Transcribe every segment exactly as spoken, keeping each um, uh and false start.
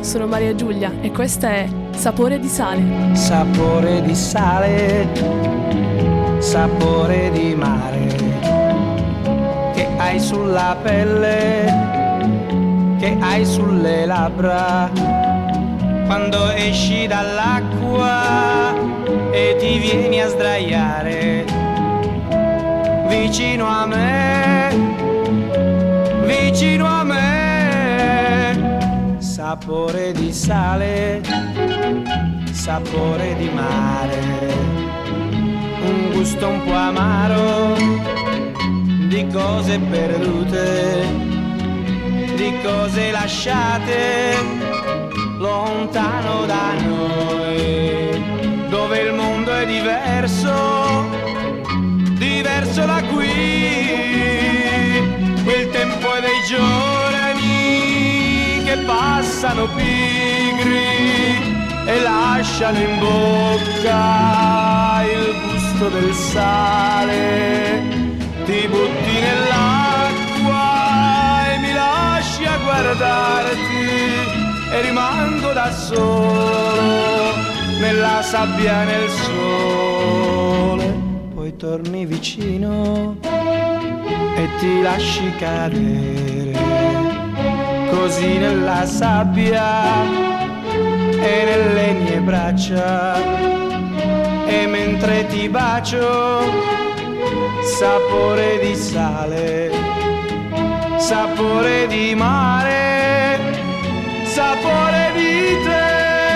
sono Maria Giulia e questa è Sapore di sale. Sapore di sale, sapore di mare, che hai sulla pelle, che hai sulle labbra, quando esci dall'acqua e ti vieni a sdraiare vicino a me, vicino a me. Sapore di sale, sapore di mare, un gusto un po' amaro di cose perdute, di cose lasciate lontano da noi, dove il mondo è diverso, diverso da qui. Quel tempo è dei giorni che passano pigri e lasciano in bocca il gusto del sale. Ti butti nell'acqua e mi lasci a guardarti e rimango da solo nella sabbia, nel sole. Poi torni vicino e ti lasci cadere così nella sabbia e nelle mie braccia, e mentre ti bacio, sapore di sale, sapore di mare, sapore di te.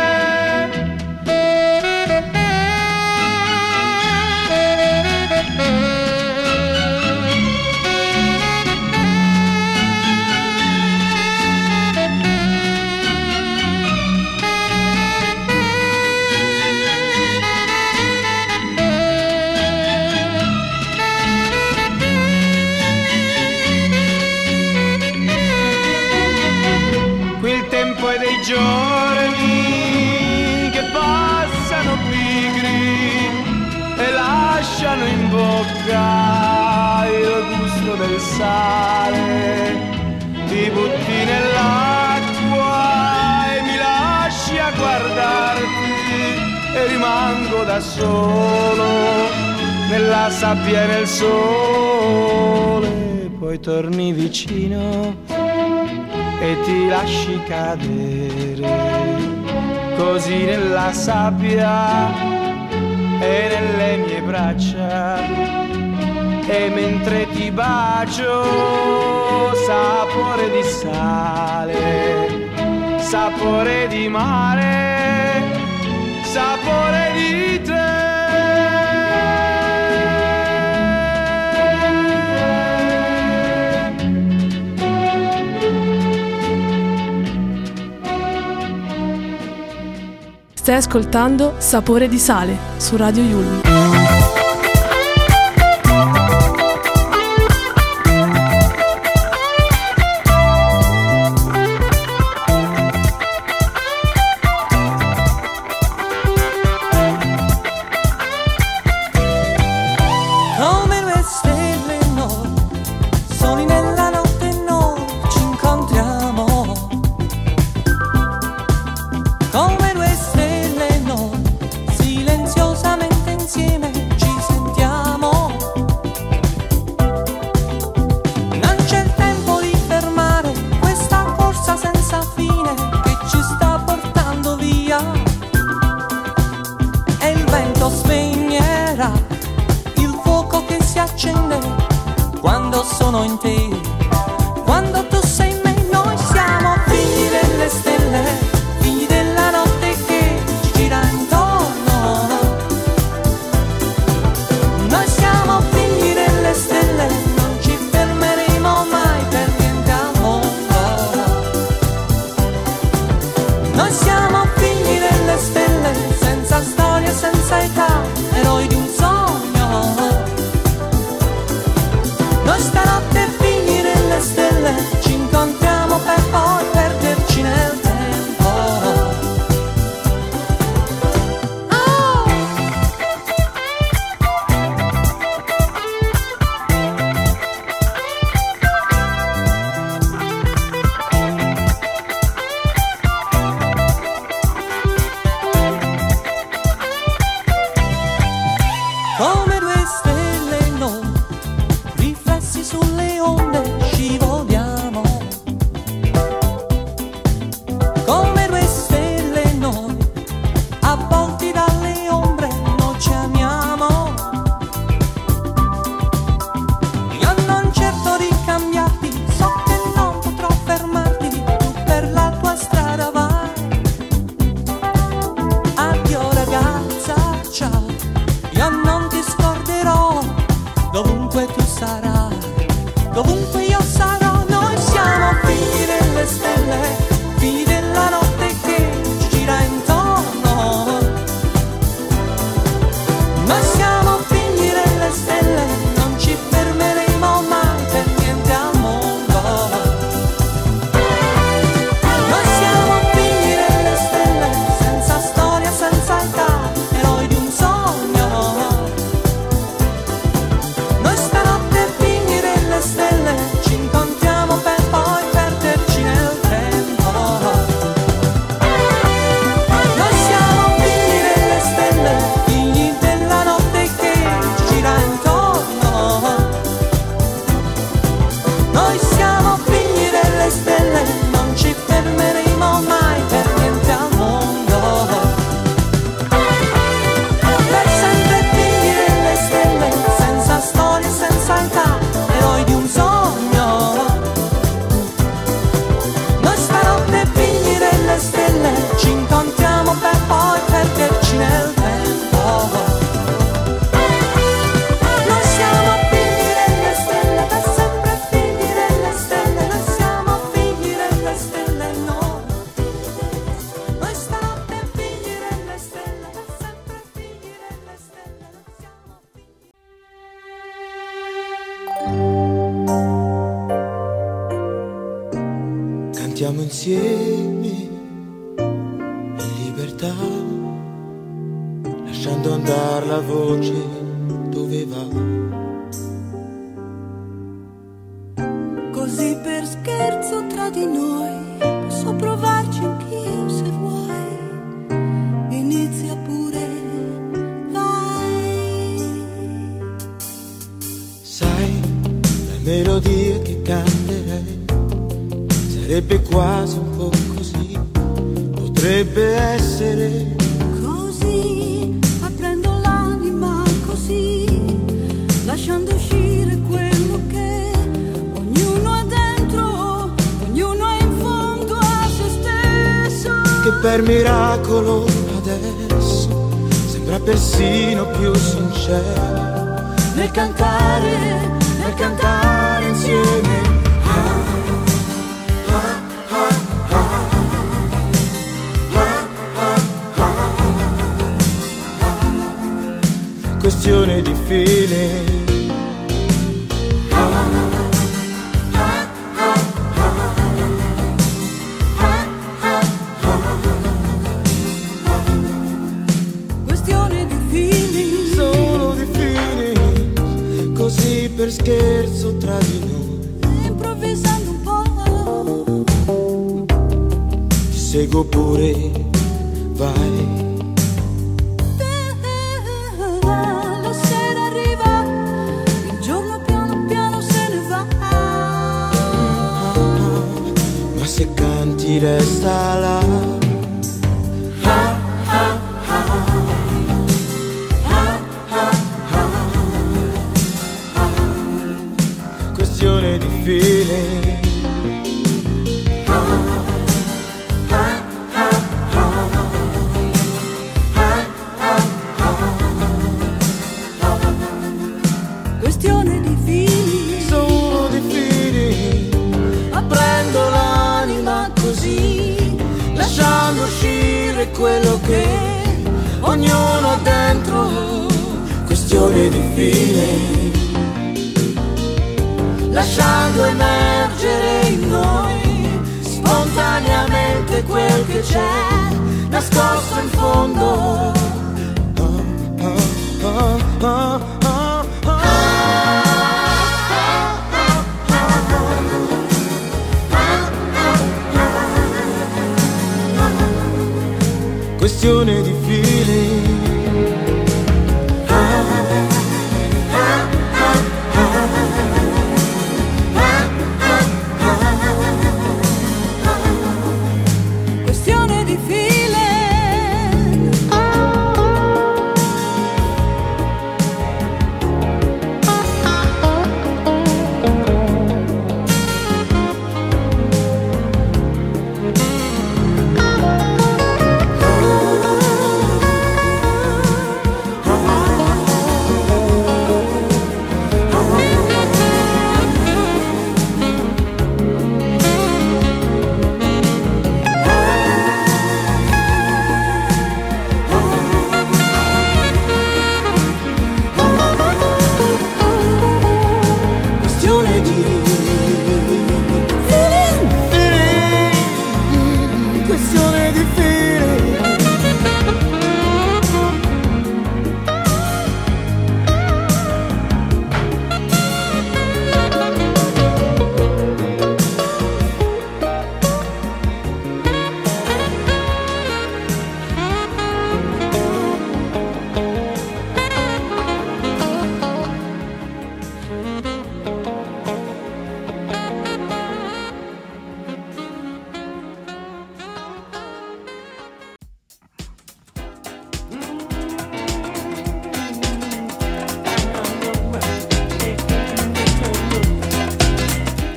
Giorni che passano pigri e lasciano in bocca il gusto del sale. Ti butti nell'acqua e mi lasci a guardarti e rimango da solo nella sabbia e nel sole. Poi torni vicino e ti lasci cadere così nella sabbia e nelle mie braccia, e mentre ti bacio, sapore di sale, sapore di mare, sapore di te. Stai ascoltando Sapore di sale su Radio Yulm. Noi stanotte finiremo come due stelle noi, riflessi sulle onde scivoliamo. Come due stelle noi, avvolti dalle ombre noi ci amiamo. Io non cerco di cambiarti, so che non potrò fermarti, tu per la tua strada vai. Addio ragazza, ciao, io non ti scorderò, dovunque tu sarai, dovunque io sarò. Noi siamo figli delle stelle, figli della notte che ci gira intorno. Noi siamo figli delle stelle, non ci fermeremo mai per niente al mondo. Noi siamo figli delle stelle, senza storia, senza età, eroi di un sogno. Noi stanotte figli delle stelle, ci incontriamo per poi perderci nel tempo. Noi siamo figli delle stelle, figli della notte che ci gira intorno. Noi siamo figli delle stelle, non ci fermeremo mai per niente al mondo. Per sempre figli delle stelle, senza storia, senza età, eroi di un sogno. Noi stanotte figli delle stelle, ci incontriamo per poi perderci nel tempo. Noi siamo figli delle stelle, per sempre figli delle stelle. Noi siamo figli delle stelle, noi. Noi stanotte figli delle stelle, per sempre figli delle stelle. Noi siamo figli. Cantiamo insieme in libertà, lasciando andare la voce dove va. Così per scherzo tra di noi, posso provarci anch'io se vuoi. Inizia pure, vai. Sai, la melodia che canterei sarebbe quasi un po' così, potrebbe essere Così, aprendo l'anima così, lasciando uscire quello che ognuno ha dentro, ognuno è in fondo a se stesso. che per miracolo adesso sembra persino più sincero Nel cantare, nel cantare insieme. questione di feeling. Questione di feeling. Solo di feeling, così per scherzo tra di noi. Improvvisando un po', Ti seguo pure, vai. la sera arriva, il giorno piano piano se ne va. Ma se canti resta là. Questione di feeling. Questione di feeling. Solo di feeling. Aprendo l'anima così, Lasciando uscire quello che ognuno ha dentro. Questione di feeling. Lasciando emergere in noi spontaneamente quel che c'è nascosto in fondo. Oh, oh, oh, oh, oh. Questione di feeling.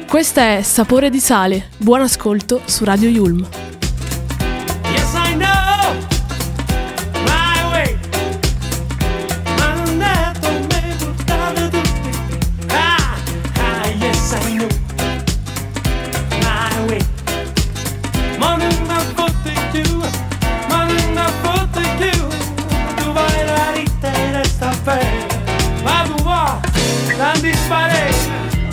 Questa è Sapore di sale. Buon ascolto su Radio Yulm. Yes, I know my way. Ma non è per me buttare tutti. Ah, ah, yes, I know my way. Ma non mi fotte più, ma non mi fotte più. Tu vai la ritta e resta bene. Ma tu vuoi, tanti spari.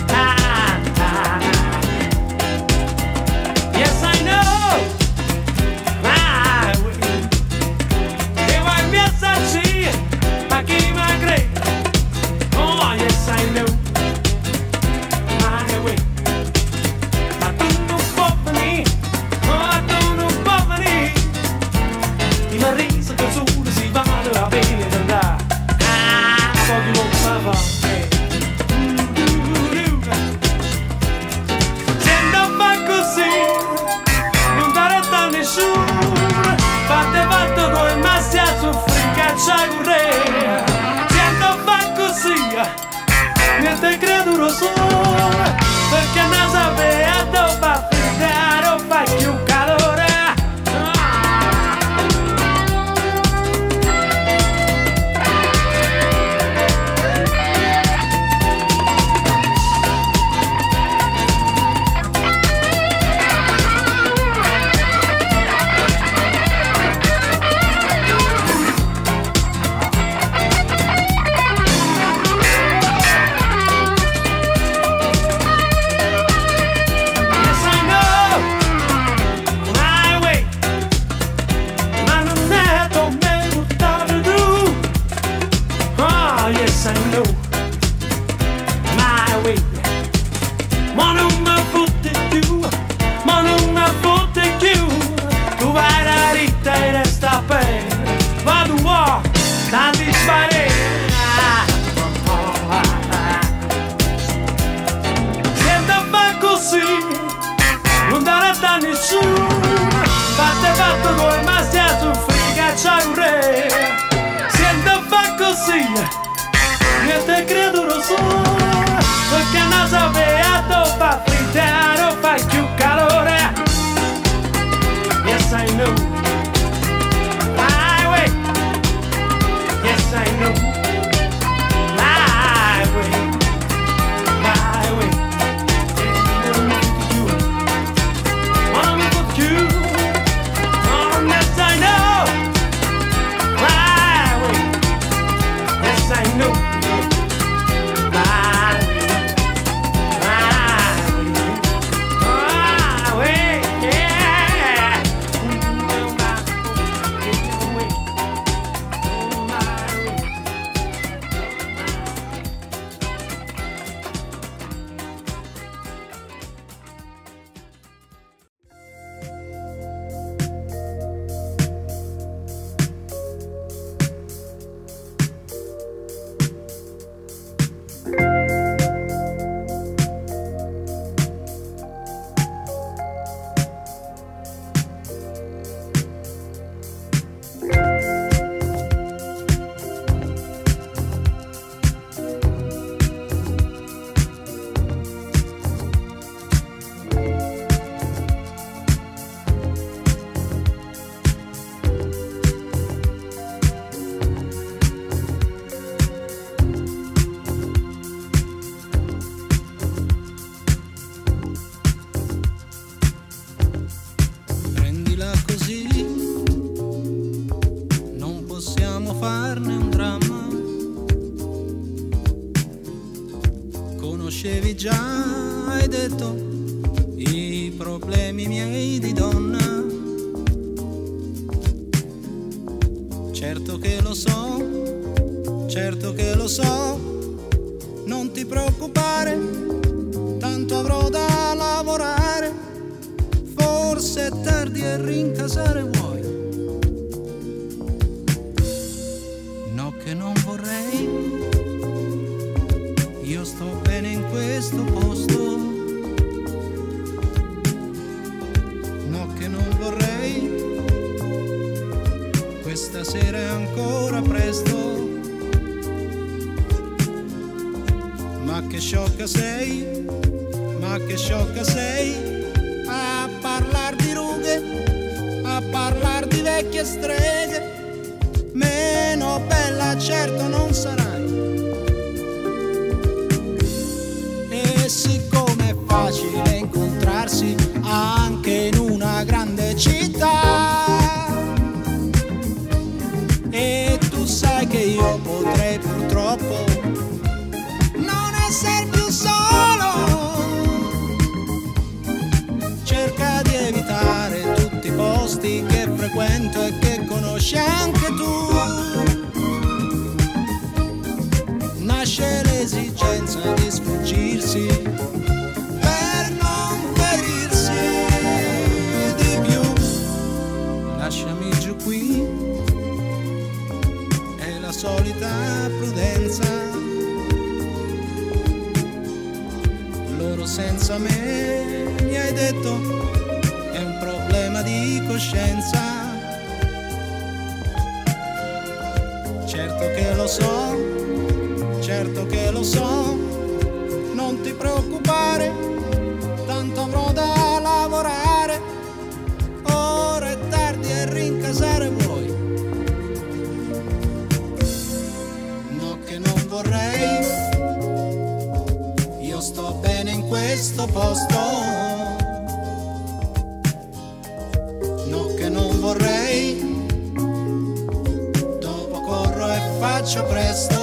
Siento fa così, niente credo solo, perché non sapeva dove finire o fa più calore. Siento fa così, niente credo solo, perché non sapeva dove finire o fa più calore. Yes, I know my way. Yes, I know my way. My way. Wanna be with you. Oh, yes, I know. I know my my my way, yeah. Conoscevi già, hai detto, i problemi miei di donna. Certo che lo so, certo che lo so, non ti preoccupare, tanto avrò da lavorare. Forse è tardi e rincasare vuoi. No che non vorrei, io sto bene in questo posto. No che non vorrei, questa sera è ancora presto. Ma che sciocca sei, ma che sciocca sei a parlar di rughe, a parlar di vecchie streghe, meno bella certo non sarai. E siccome è facile incontrarsi anche in una grande città, e tu sai che io potrei purtroppo non essere più solo, cerca di evitare tutti i posti che frequento e che conosci anche tu. Nasce l'esigenza di sfuggirsi per non ferirsi di più. Lasciami giù qui, è la solita prudenza. Loro senza me, mi hai detto, è un problema di coscienza. Certo che lo so, certo che lo so, non ti preoccupare, tanto avrò da lavorare, ora è tardi e rincasare vuoi. No che non vorrei, io sto bene in questo posto. No che non vorrei, dopo corro e faccio presto.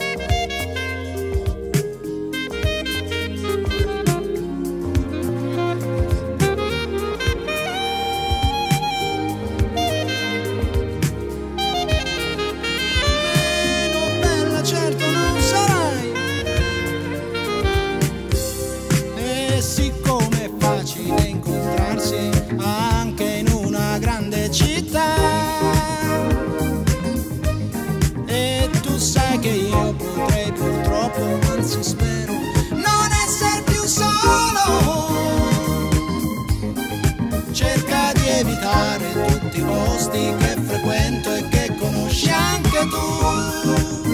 Tutti i posti che frequento e che conosci anche tu.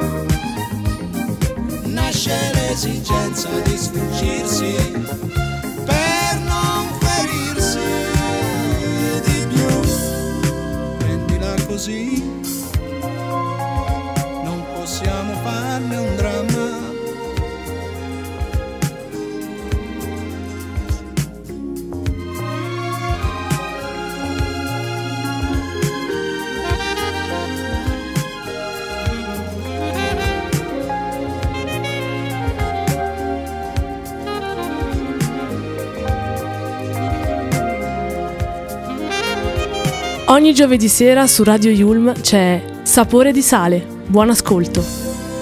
Nasce l'esigenza di sfuggirsi per non ferirsi di più. Prendila così, non possiamo farne un dramma. Ogni giovedì sera su Radio Yulm c'è Sapore di Sale. Buon ascolto.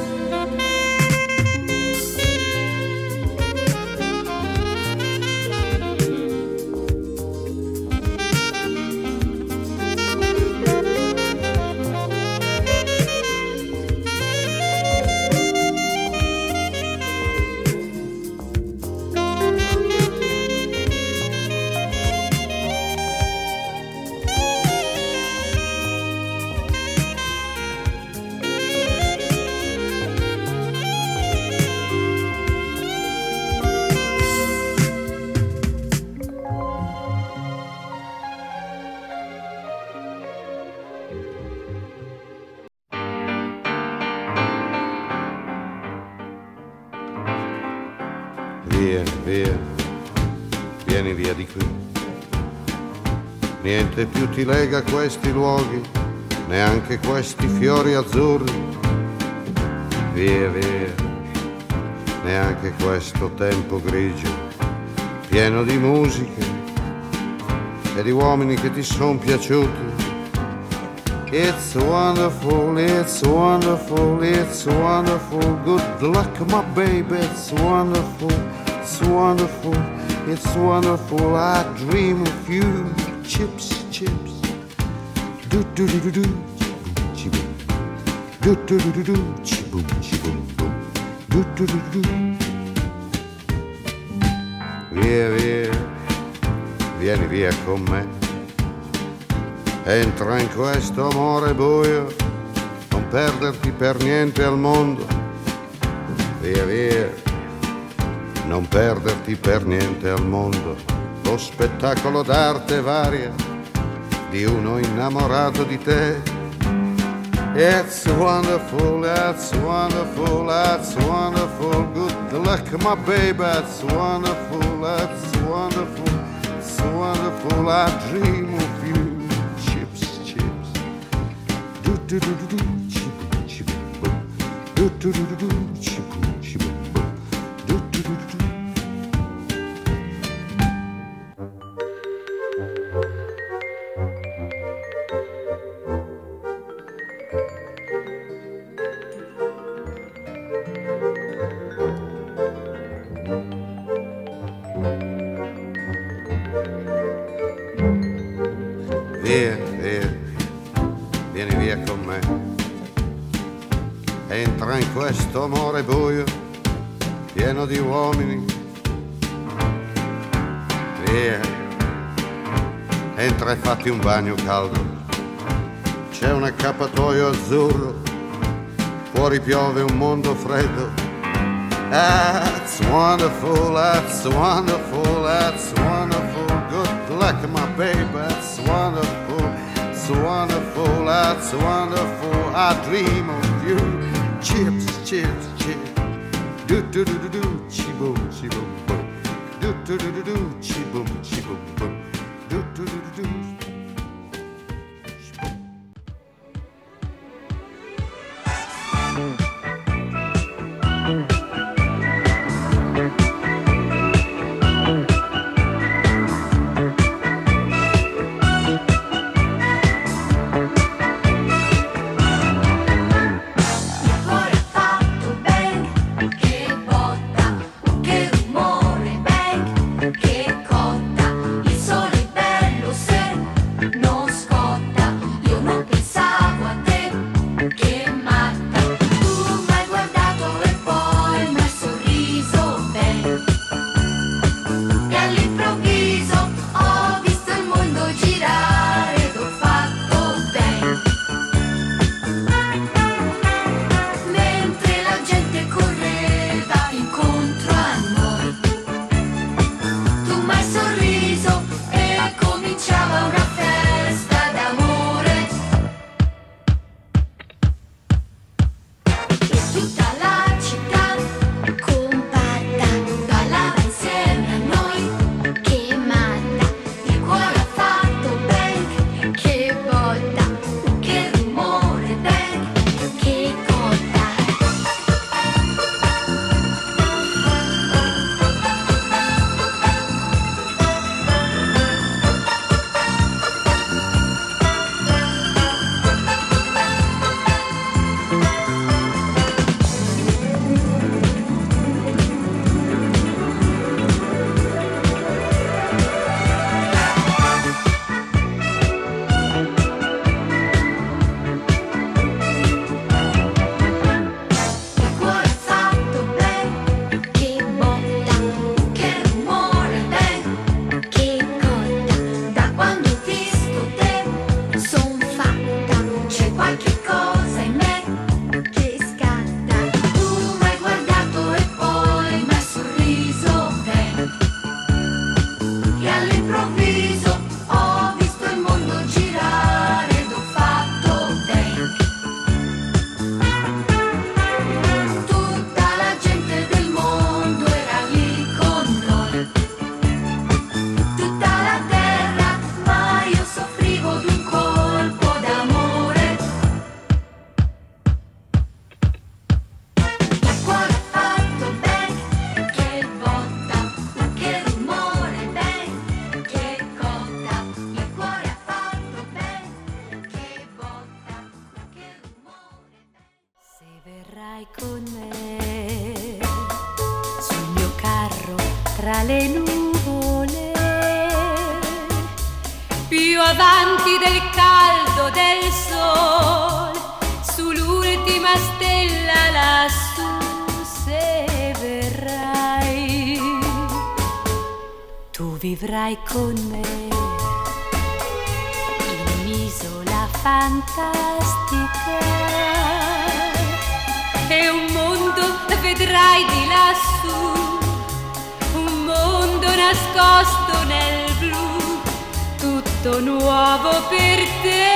Via, via, vieni via di qui. Niente più ti lega a questi luoghi, neanche questi fiori azzurri. Via, via, neanche questo tempo grigio, pieno di musiche e di uomini che ti son piaciuti. It's wonderful, it's wonderful, it's wonderful. Good luck, my baby, it's wonderful, it's wonderful, it's wonderful. I dream of you, chips, chips. Do do do do do, chi-boom, do do do do do, chi-boom, chi-boom, boom, do do do do. Via, via, vieni via con me. Entra in questo amore buio, non perderti per niente al mondo. Via, via, non perderti per niente al mondo lo spettacolo d'arte varia di uno innamorato di te. It's wonderful, it's wonderful, it's wonderful. Good luck, my baby, it's wonderful, it's wonderful, it's wonderful. I dream of you. Chips, chips. Do do do do do. Chip, chip, boom. Do do do do do. Chip, chip, boom. Do do do do do. Via, via, vieni via con me. Entra in questo amore buio, pieno di uomini. Via, entra e fatti un bagno caldo. C'è un accappatoio azzurro, fuori piove un mondo freddo. That's wonderful, that's wonderful, that's wonderful. Good luck, my baby, that's wonderful, it's wonderful, that's wonderful. I dream of you. Chips, chips, chips. Do do do do do, chi boom, chi boom boom. Do do do do do, chi boom, chi boom boom. Do do do do do. tra le nuvole, più avanti del caldo del sol, sull'ultima stella lassù, se verrai, tu vivrai con me in un'isola fantastica e un mondo vedrai di lassù nascosto nel blu, tutto nuovo per te.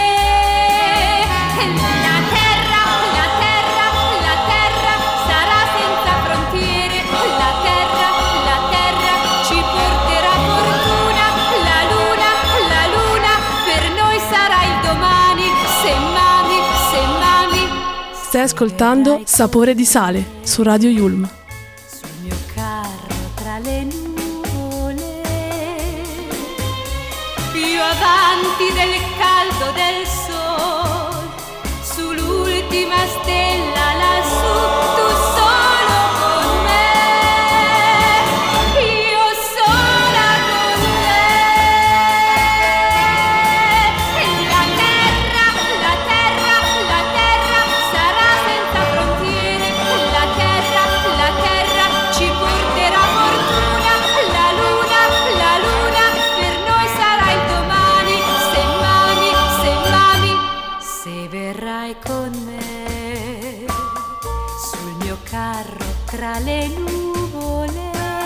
La terra, la terra, la terra sarà senza frontiere. La terra, la terra ci porterà fortuna. La luna, la luna per noi sarà il domani. Se mami, se mami. Stai ascoltando Sapore di sale su Radio Yulm. Sul mio carro tra le nuvole, più avanti del caldo del sole, sull'ultima stella lassù, tu solo con me, io sola con te. La terra, la terra, la terra sarà senza frontiere. La terra, la terra ci porterà fortuna. La luna, la luna per noi sarà il domani. Se mami, se mami, se verrai con me sul mio carro tra le nuvole,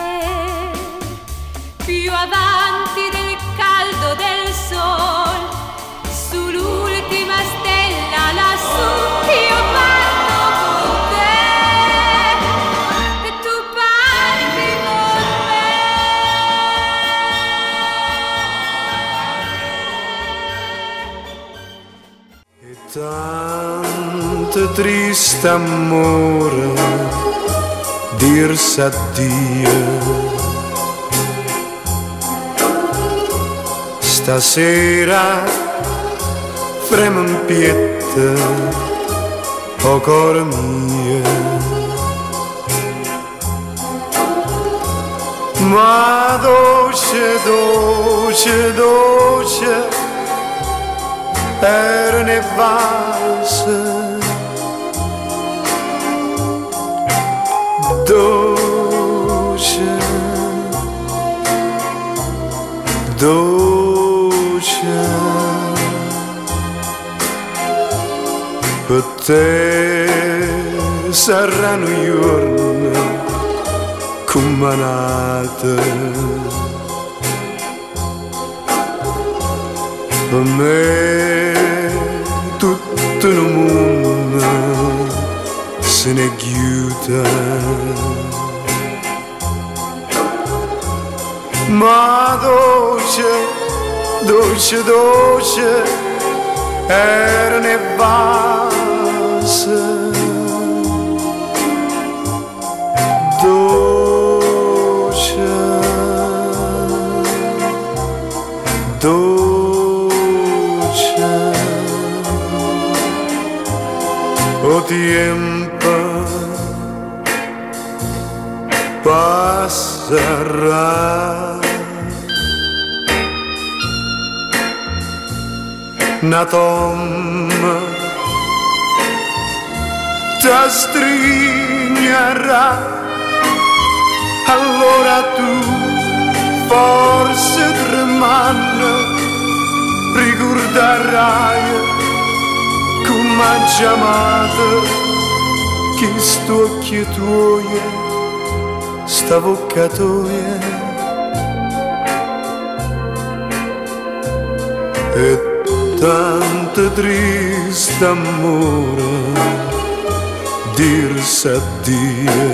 più avanti del caldo del sol, sull'ultima stella lassù, io parto con te e tu parti con me. E tanto triste amore dirsi addio. Stasera fremo in pietta, o cuore mio, ma dolce, dolce, dolce era ne valse, dolce, dolce, per te saranno giorni come nata, per me tutto il mondo se ne chiude, ma dolce, dolce, dolce era ne valse, dolce, dolce, o tiempo passerà. Una tomba ti stringerà, allora tu forse tremando ricorderai come ha chiamato che sto occhio tuo, sta bocca tua e tanto triste amore dirsi addio.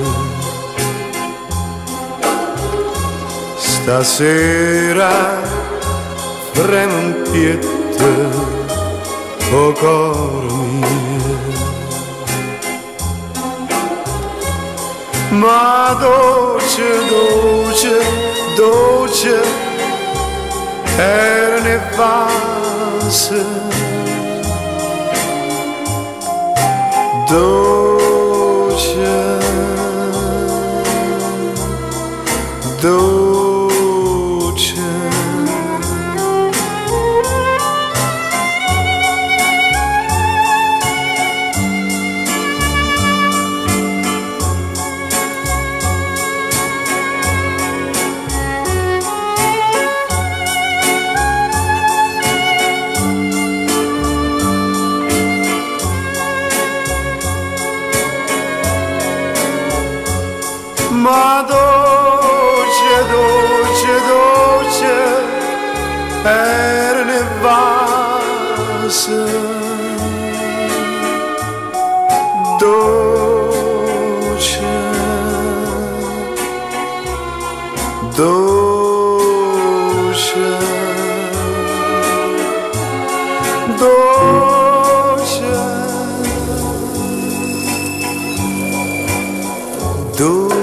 Stasera fremo in pietta, o cuore mio, ma dolce, dolce, dolce era ne valse, dolce, dolce. Ma dolce, dolce er nevasă, dolce, dolce, dolce, dolce.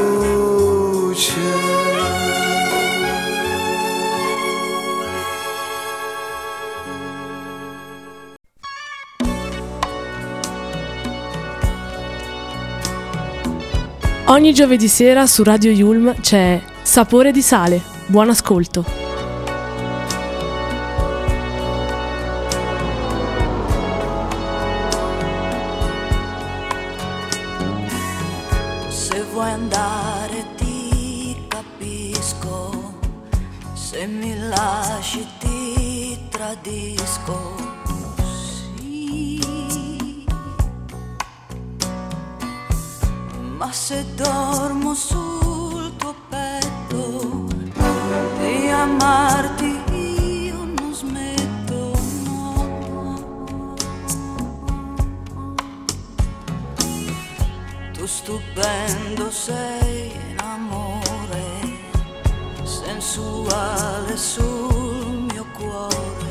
Ogni giovedì sera su Radio Yulm c'è Sapore di sale. Buon ascolto. Se vuoi andare ti capisco, se mi lasci ti tradisco. Ma se dormo sul tuo petto, di amarti io non smetto, no. Tu stupendo sei in amore, sensuale sul mio cuore.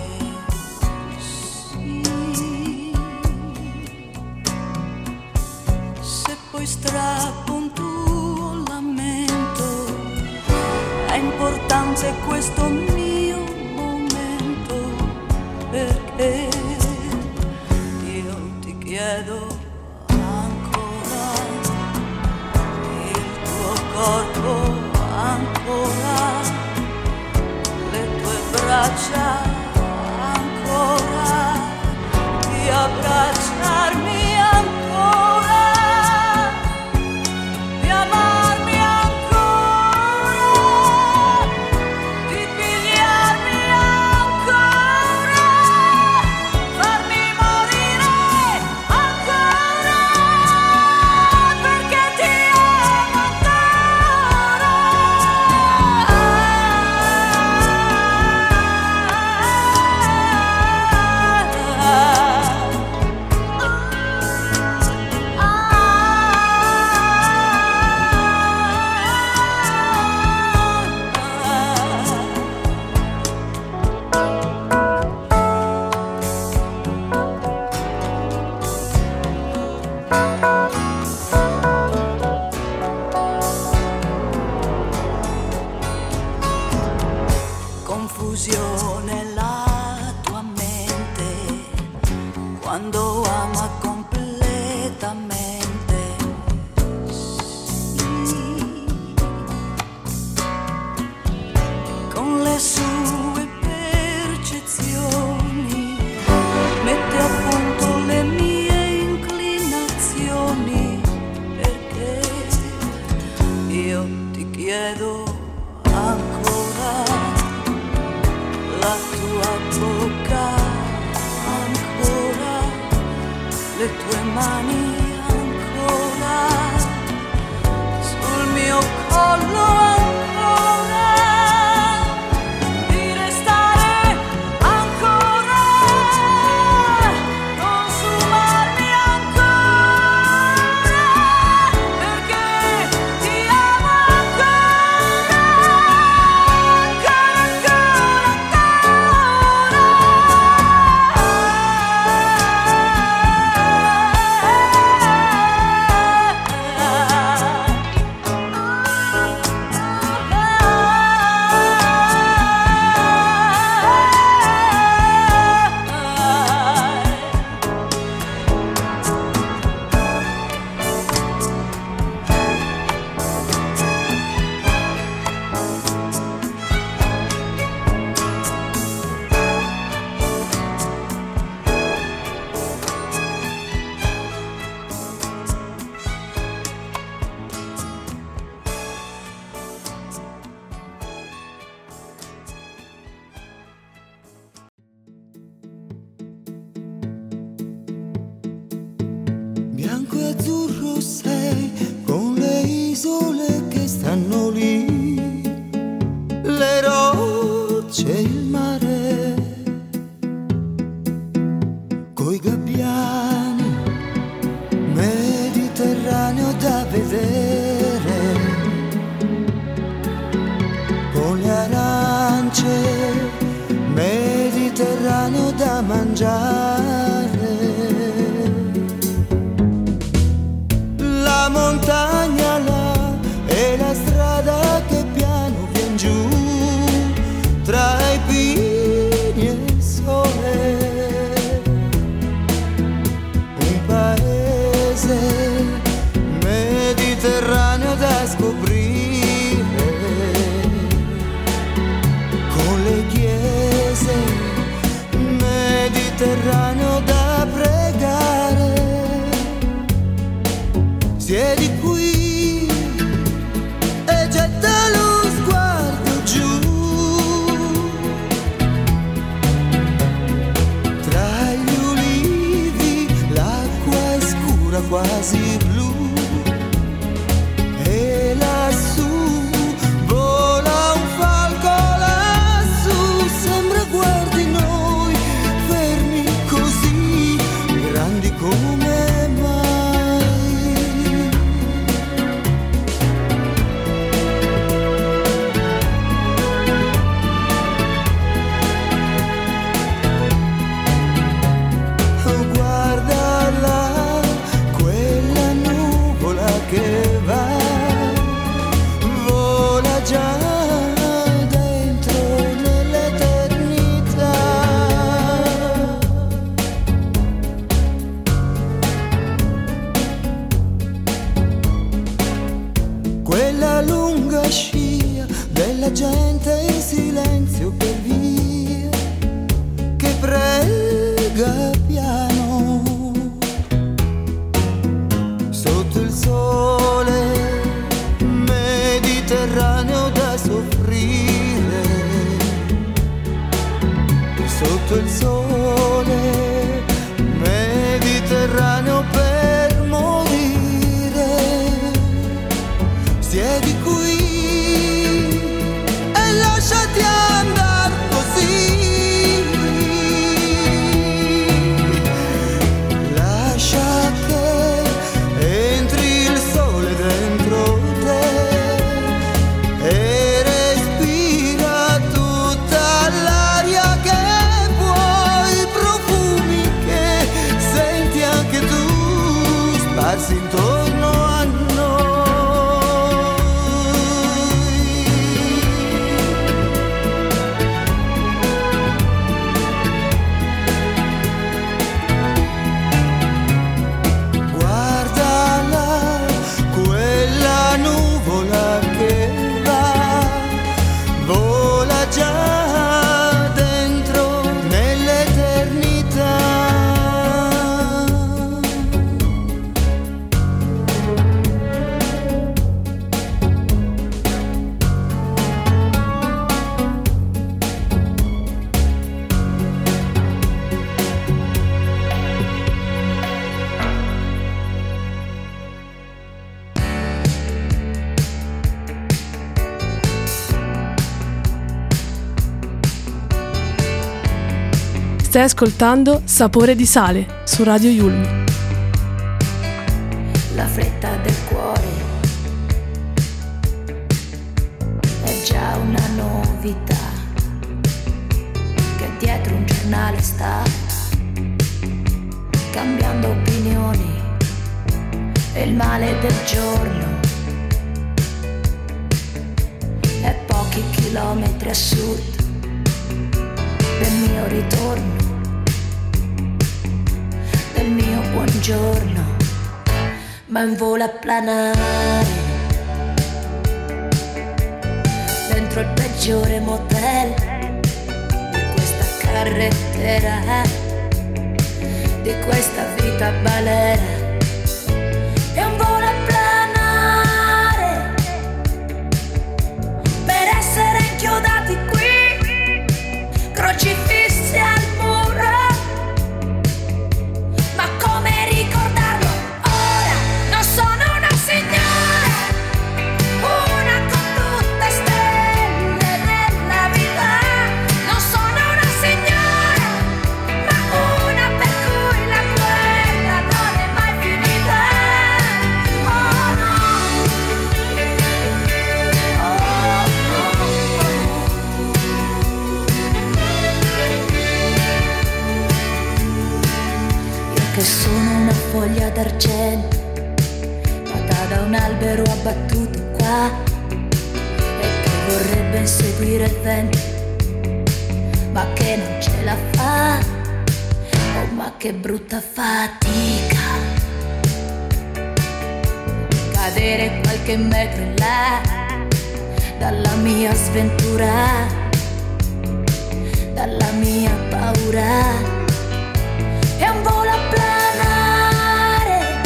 Poi strappo un tuo lamento, ha importanza questo mio momento, perché io ti chiedo ancora, il tuo corpo ancora, le tue braccia ancora, di abbracciarmi ancora. Confusione la tua mente quando ama completamente, sì. Con le sue percezioni mette a punto le mie inclinazioni, perché io ti chiedo ancora la tua bocca ancora, le tue mani ancora, sul mio collo ancora, di restare ancora, consumarmi ancora, perché ti amo ancora, ancora, ancora. mangiare. La montagna là e la strada che piano vien giù tra i pini e il sole. Un paese mediterraneo da scoprire, con le chiese, mediterraneo da pregare. Siedi qui e getta lo sguardo giù, tra gli ulivi l'acqua è scura quasi blu, e lassù vola un falco, lassù sembra guardi noi fermi così, grandi come mai. Guarda là, quella nuvola che va, vola già dentro nell'eternità. Quella lunga scia della gente in silenzio per via, che prega piano sotto il sole mediterraneo da soffrire, sotto il sole mediterraneo per morire. Siedi qui e lasciati andar così, lascia che entri il sole dentro te e respira tutta l'aria che puoi, profumi che senti anche tu sparsi intorno a noi. Guarda là, quella nuvola che va, vola già dentro nell'eternità. Stai ascoltando Sapore di sale su Radio Yulm. La fretta del cuore è già una novità, che dietro un giornale sta cambiando opinioni, e il male del giorno è pochi chilometri a sud del mio ritorno, del mio buongiorno, ma in volo a planare dentro il peggiore motel di questa carrettera, di questa vita balera. È un volo a planare per essere inchiodati qui, crocifissi al muro. Ma come ricordarlo ora? Non sono una signora, una con tutte stelle nella vita. Non sono una signora, ma una per cui la guerra non è mai foglia d'argento data da un albero abbattuto qua e che vorrebbe inseguire il vento ma che non ce la fa. Oh ma che brutta fatica cadere qualche metro in là dalla mia sventura, dalla mia paura. È un volo a planare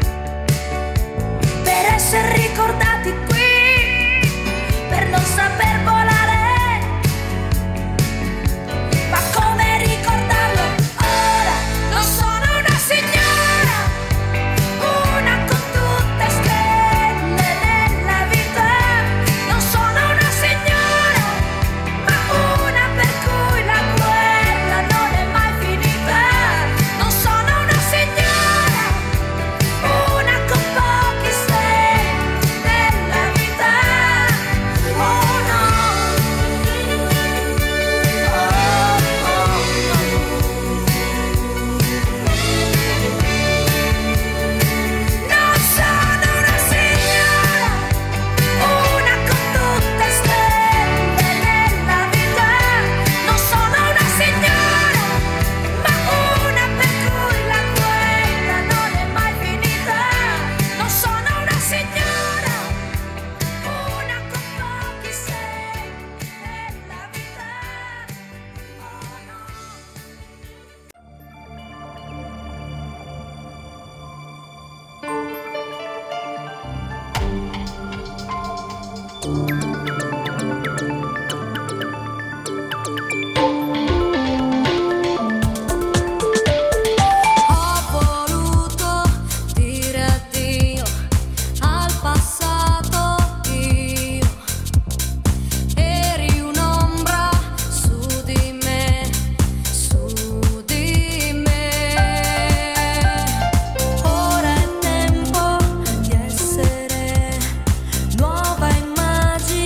per essere ricordati qui, per non saper volare, ma come ricordarlo ora? Non sono una signora, una con tutte stelle nella vita. Non sono una signora, ma una per cui la guerra non è mai finita. Non sono una signora, una con pochi stelle nella vita. Oh no. Oh, oh, oh. Non sono una signora, una con tutte stelle nella vita. Non sono una signora, ma una per cui la guerra non è mai finita. Non sono una signora, una con pochi stelle nella vita. Oh no. Ho voluto dire addio al passato io. Eri un'ombra su di me, su di me. Ora è tempo di essere nuova immagine.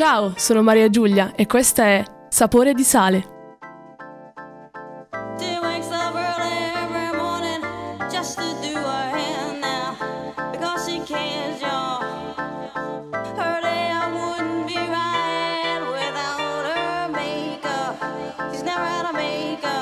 Ciao, sono Maria Giulia e questa è Sapore di sale. She wakes up early every morning just to do her hair now because she cares, y'all. Her day I wouldn't be right without her makeup. She's never had a makeup.